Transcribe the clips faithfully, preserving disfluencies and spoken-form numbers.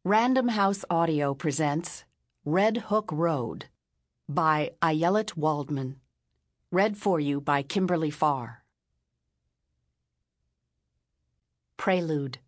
Random House Audio presents Red Hook Road by Ayelet Waldman. Read for you by Kimberly Farr. Prelude.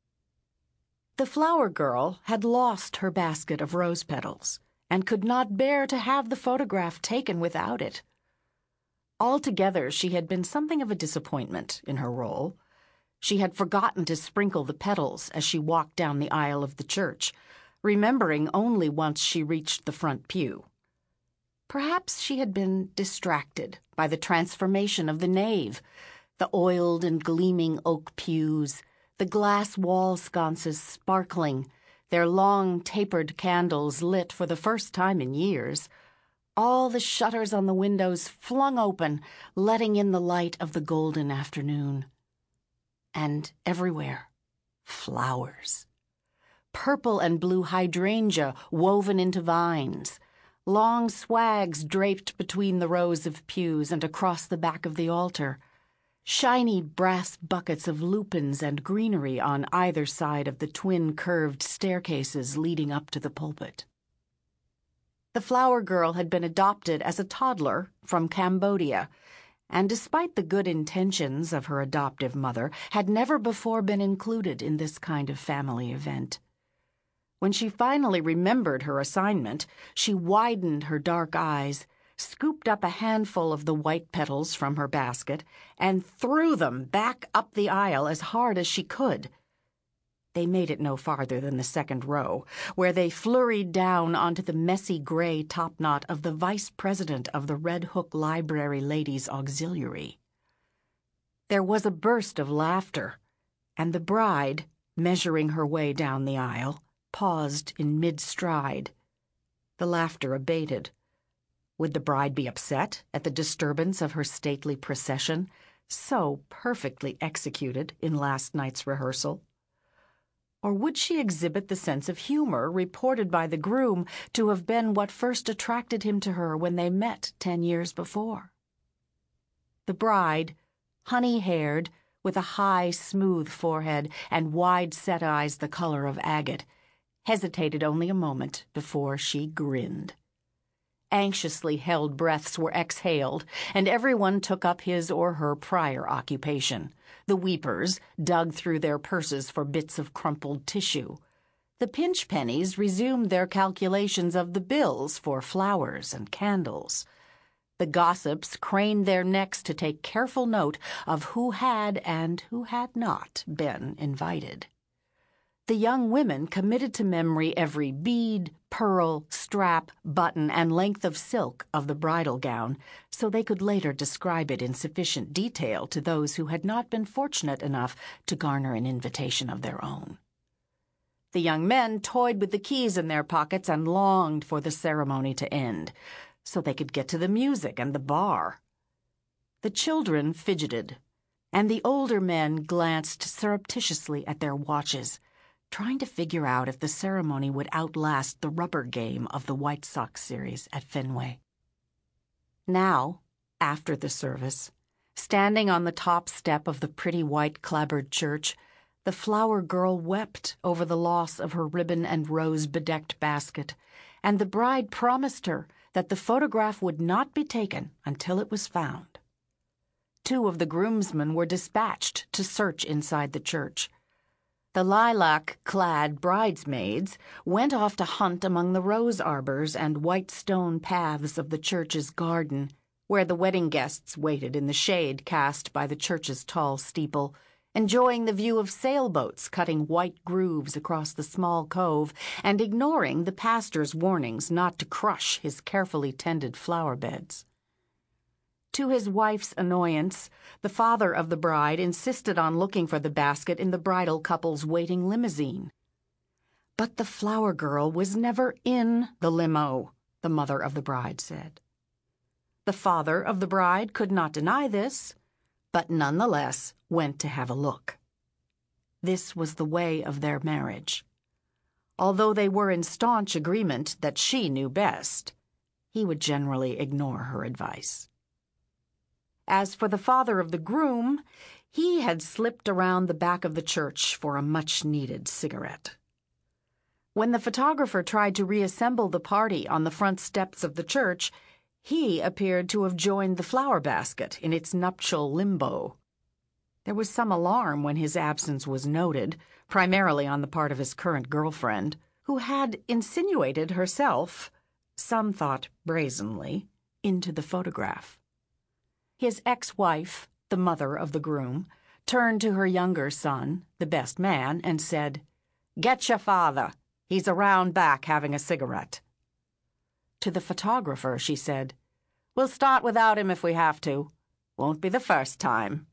The flower girl had lost her basket of rose petals and could not bear to have the photograph taken without it. Altogether, she had been something of a disappointment in her role. She had forgotten to sprinkle the petals as she walked down the aisle of the church, remembering only once she reached the front pew. Perhaps she had been distracted by the transformation of the nave, the oiled and gleaming oak pews, the glass wall sconces sparkling, their long tapered candles lit for the first time in years, all the shutters on the windows flung open, letting in the light of the golden afternoon. And everywhere, flowers. Purple and blue hydrangea woven into vines, long swags draped between the rows of pews and across the back of the altar, shiny brass buckets of lupins and greenery on either side of the twin curved staircases leading up to the pulpit. The flower girl had been adopted as a toddler from Cambodia, and despite the good intentions of her adoptive mother, had never before been included in this kind of family event. When she finally remembered her assignment, she widened her dark eyes, scooped up a handful of the white petals from her basket, and threw them back up the aisle as hard as she could. They made it no farther than the second row, where they flurried down onto the messy gray topknot of the vice president of the Red Hook Library Ladies' Auxiliary. There was a burst of laughter, and the bride, measuring her way down the aisle, paused in mid-stride. The laughter abated. Would the bride be upset at the disturbance of her stately procession, so perfectly executed in last night's rehearsal? Or would she exhibit the sense of humor reported by the groom to have been what first attracted him to her when they met ten years before? The bride, honey-haired, with a high, smooth forehead and wide-set eyes the color of agate, hesitated only a moment before she grinned. Anxiously held breaths were exhaled, and everyone took up his or her prior occupation. The weepers dug through their purses for bits of crumpled tissue. The pinch pennies resumed their calculations of the bills for flowers and candles. The gossips craned their necks to take careful note of who had and who had not been invited. The young women committed to memory every bead, pearl, strap, button, and length of silk of the bridal gown, so they could later describe it in sufficient detail to those who had not been fortunate enough to garner an invitation of their own. The young men toyed with the keys in their pockets and longed for the ceremony to end, so they could get to the music and the bar. The children fidgeted, and the older men glanced surreptitiously at their watches, trying to figure out if the ceremony would outlast the rubber game of the White Sox series at Fenway. Now, after the service, standing on the top step of the pretty white clapboard church, the flower girl wept over the loss of her ribbon and rose-bedecked basket, and the bride promised her that the photograph would not be taken until it was found. Two of the groomsmen were dispatched to search inside the church. The lilac-clad bridesmaids went off to hunt among the rose arbors and white stone paths of the church's garden, where the wedding guests waited in the shade cast by the church's tall steeple, enjoying the view of sailboats cutting white grooves across the small cove and ignoring the pastor's warnings not to crush his carefully tended flower beds. To his wife's annoyance, the father of the bride insisted on looking for the basket in the bridal couple's waiting limousine. But the flower girl was never in the limo, the mother of the bride said. The father of the bride could not deny this, but nonetheless went to have a look. This was the way of their marriage. Although they were in staunch agreement that she knew best, he would generally ignore her advice. As for the father of the groom, he had slipped around the back of the church for a much-needed cigarette. When the photographer tried to reassemble the party on the front steps of the church, he appeared to have joined the flower basket in its nuptial limbo. There was some alarm when his absence was noted, primarily on the part of his current girlfriend, who had insinuated herself, some thought brazenly, into the photograph. His ex-wife, the mother of the groom, turned to her younger son, the best man, and said, "Get your father. He's around back having a cigarette." To the photographer, she said, "We'll start without him if we have to. Won't be the first time."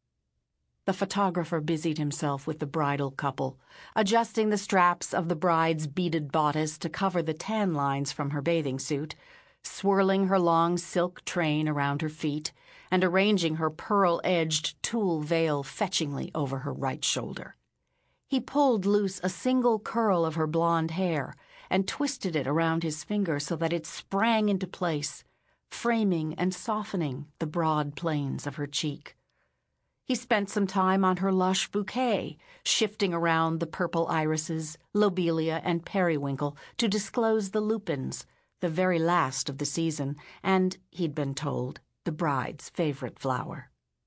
The photographer busied himself with the bridal couple, adjusting the straps of the bride's beaded bodice to cover the tan lines from her bathing suit, swirling her long silk train around her feet, and arranging her pearl-edged tulle veil fetchingly over her right shoulder. He pulled loose a single curl of her blonde hair and twisted it around his finger so that it sprang into place, framing and softening the broad planes of her cheek. He spent some time on her lush bouquet, shifting around the purple irises, lobelia, and periwinkle to disclose the lupins, the very last of the season, and, he'd been told, the bride's favorite flower.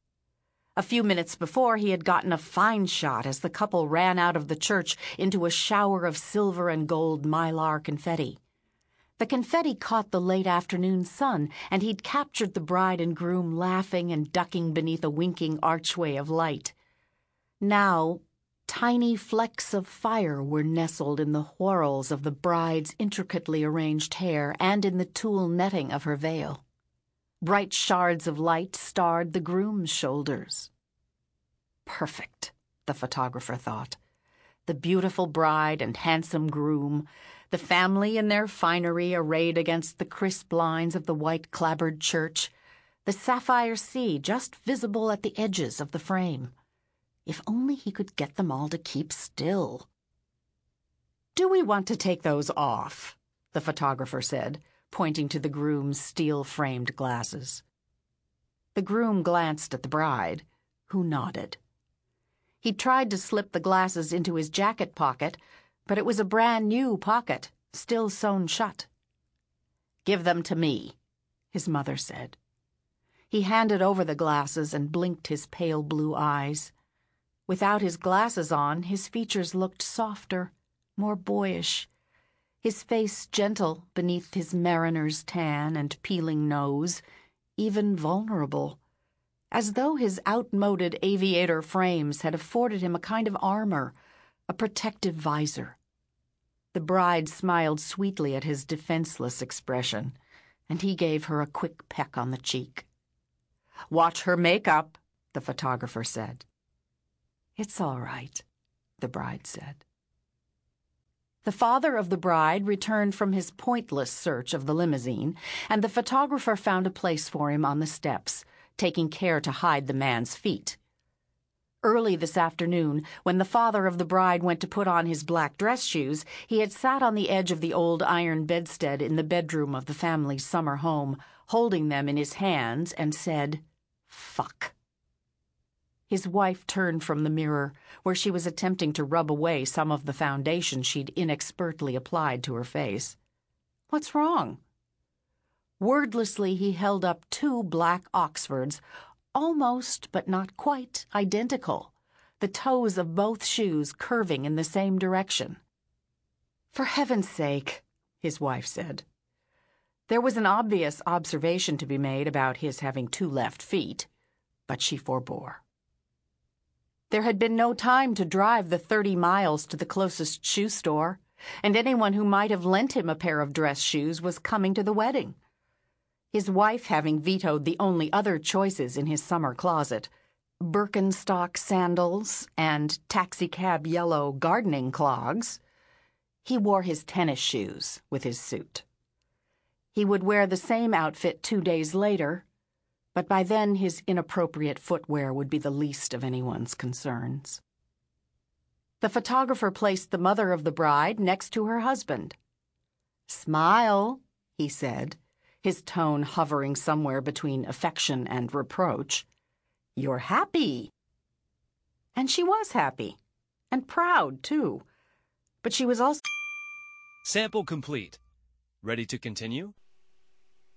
A few minutes before, he had gotten a fine shot as the couple ran out of the church into a shower of silver and gold mylar confetti. The confetti caught the late afternoon sun, and he'd captured the bride and groom laughing and ducking beneath a winking archway of light. Now, tiny flecks of fire were nestled in the whorls of the bride's intricately arranged hair and in the tulle netting of her veil. Bright shards of light starred the groom's shoulders. Perfect, the photographer thought. The beautiful bride and handsome groom, the family in their finery arrayed against the crisp lines of the white-clapboard church, the sapphire sea just visible at the edges of the frame. If only he could get them all to keep still. "Do we want to take those off?" the photographer said, pointing to the groom's steel-framed glasses. The groom glanced at the bride, who nodded. He tried to slip the glasses into his jacket pocket, but it was a brand-new pocket, still sewn shut. "Give them to me," his mother said. He handed over the glasses and blinked his pale blue eyes. Without his glasses on, his features looked softer, more boyish, his face gentle beneath his mariner's tan and peeling nose, even vulnerable, as though his outmoded aviator frames had afforded him a kind of armor, a protective visor. The bride smiled sweetly at his defenseless expression, and he gave her a quick peck on the cheek. "Watch her makeup," the photographer said. "It's all right," the bride said. The father of the bride returned from his pointless search of the limousine, and the photographer found a place for him on the steps, taking care to hide the man's feet. Early this afternoon, when the father of the bride went to put on his black dress shoes, he had sat on the edge of the old iron bedstead in the bedroom of the family's summer home, holding them in his hands, and said, "Fuck." His wife turned from the mirror, where she was attempting to rub away some of the foundation she'd inexpertly applied to her face. "What's wrong?" Wordlessly, he held up two black Oxfords, almost but not quite identical, the toes of both shoes curving in the same direction. "For heaven's sake," his wife said. There was an obvious observation to be made about his having two left feet, but she forbore. There had been no time to drive the thirty miles to the closest shoe store, and anyone who might have lent him a pair of dress shoes was coming to the wedding. His wife having vetoed the only other choices in his summer closet, Birkenstock sandals and taxicab yellow gardening clogs, he wore his tennis shoes with his suit. He would wear the same outfit two days later, but by then his inappropriate footwear would be the least of anyone's concerns. The photographer placed the mother of the bride next to her husband. "Smile," he said, his tone hovering somewhere between affection and reproach. "You're happy." And she was happy, and proud, too. But she was also Sample complete. Ready to continue?